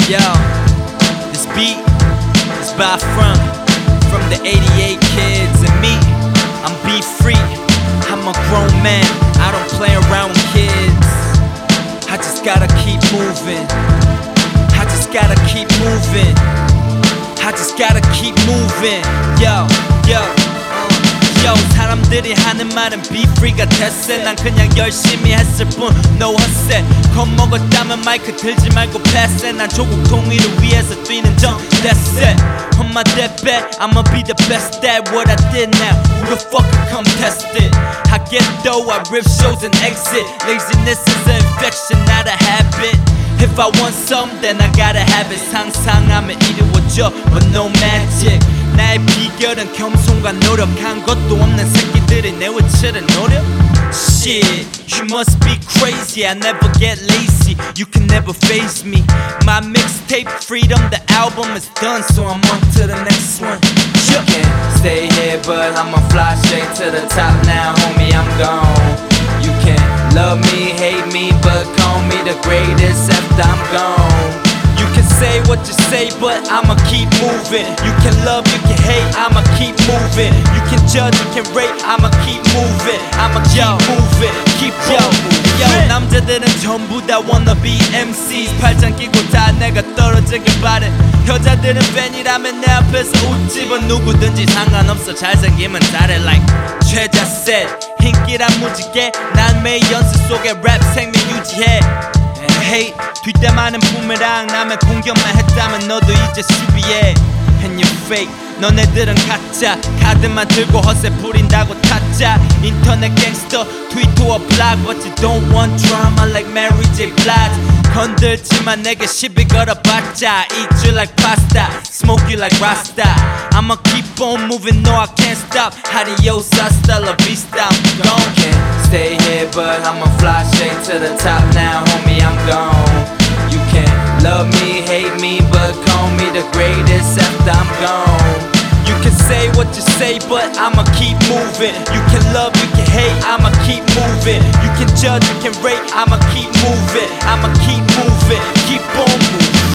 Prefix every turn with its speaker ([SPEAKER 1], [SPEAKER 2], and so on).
[SPEAKER 1] Yo, this beat is by from the 88 kids and me. I'm beat free. I'm a grown man. I don't play around with kids. I just gotta keep moving. I just gotta keep moving. I just gotta keep moving. Yo. 사람들이 하는 말은 be free 같았어. 난 그냥 열심히 했을 뿐 no hustle. 겁먹었다면 마이크 들지 말고 pass it. 난 조국 통일을 위해서 뛰는 정 that's it. On my deathbed I'ma be the best at what I did now. Who the fuck can come test it? I get though, I rip shows and exit. Laziness is an infection, not a habit. If I want something then I gotta have it. 상상하면 이루어져 but no magic. 나의 비결은 겸손과 노력한 것도 없는 새끼들이 내 위치를 노려. Shit, you must be crazy. I never get lazy. You can never faze me. My mixtape Freedom, the album is done, so I'm on to the next one.
[SPEAKER 2] You can stay here, but I'ma fly straight to the top now, homie. I'm gone. You can love me, hate me, but call me the greatest after I'm gone.
[SPEAKER 1] You can say what you say, but I'ma keep moving. You can love, you can hate, I'ma keep moving. You can judge, you can rate, I'ma keep moving. I'ma keep moving, keep moving. 남자들은 전부 다 wannabe MCs. 팔짱 끼고 다 내가 떨어지길 바래. 여자들은 팬이라면 내 앞에서 웃지. But 누구든지 상관없어, 잘생기면 잘해. Like 최자 said, 인기란 무지개. 난 매일 연습 속에 랩 생명 유지해. Hate 뒷담화는 부메랑. 남의 공격만 했다면 너도 이제 수비해. And you're fake, 너네들은 가짜. 카드만 들고 허세 부린다고 타짜. 인터넷 갱스터, 트위터와 블락. But you don't want drama like Mary J. Blige. 건들지만 내게 시비 걸어봤자. Eat you like pasta, smoke you like Rasta. I'ma keep on moving, no I can't stop. Adios, hasta la vista, I'm gone.
[SPEAKER 2] Can't stay here, but I'ma fly straight to the top now, homie. I'm gone. You can love me, hate me, but call me the greatest after I'm gone.
[SPEAKER 1] You can say what you say, but I'ma keep moving. You can love, you can hate, I'ma keep moving. You can judge, you can rate, I'ma keep moving. I'ma keep moving, keep on moving.